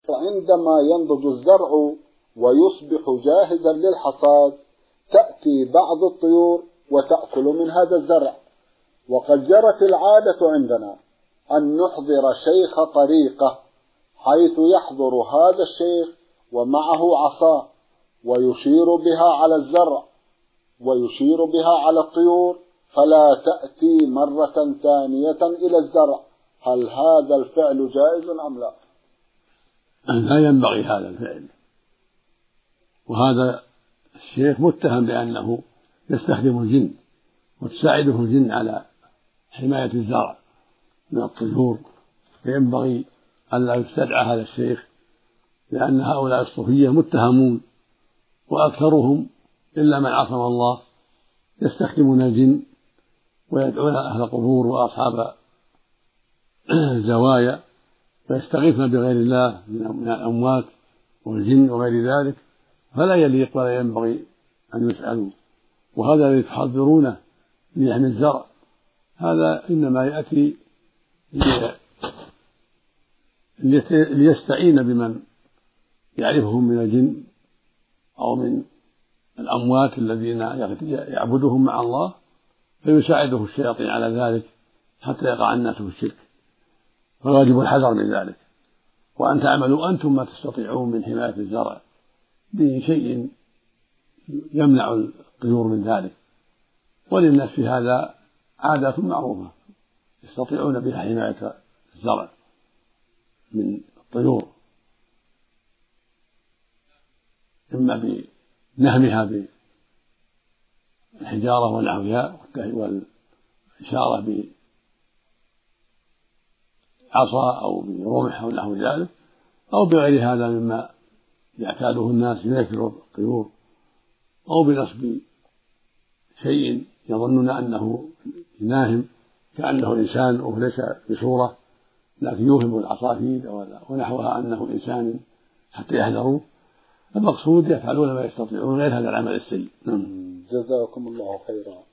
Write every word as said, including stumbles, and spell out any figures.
عندما ينضج الزرع ويصبح جاهزا للحصاد تأتي بعض الطيور وتأكل من هذا الزرع. وقد جرت العادة عندنا أن نحضر شيخ طريقة، حيث يحضر هذا الشيخ ومعه عصا ويشير بها على الزرع ويشير بها على الطيور فلا تأتي مرة ثانية إلى الزرع. هل هذا الفعل جائز أم لا؟ لا ينبغي هذا الفعل، وهذا الشيخ متهم بأنه يستخدم الجن وتساعده الجن على حماية الزرع من الطيور، فينبغي ألا يستدعى هذا الشيخ، لأن هؤلاء الصوفية متهمون، وأكثرهم إلا من عصم الله يستخدمون الجن ويدعون أهل القبور وأصحاب الزوايا ويستغيثون بغير الله من الأموات والجن وغير ذلك، فلا يليق ولا ينبغي أن يسألوا. وهذا الذي تحضرونه ليحمي الزرع هذا إنما يأتي ليستعين بمن يعرفهم من الجن أو من الأموات الذين يعبدهم مع الله، فيساعده الشياطين على ذلك حتى يقع الناس في الشرك، فالواجب الحذر من ذلك، وأن تعملوا أنتم ما تستطيعون من حماية الزرع بشيء يمنع الطيور من ذلك. وللناس في هذا عادات معروفة يستطيعون بها حماية الزرع من الطيور، إما بنهمها بالحجارة والعوياء والإشارة بعصا أو برمح أو نحو ذلك، أو بغير هذا مما يعتاده الناس ليكثر الطيور، أو بنصب شيء يظنون أنه ناهم كأنه إنسان وهو ليس بصورة لكن يوهم العصافير ونحوها أنه إنسان حتى يحذروا. المقصود يفعلون ما يستطيعون غير هذا العمل السيء. جزاكم الله خيرا.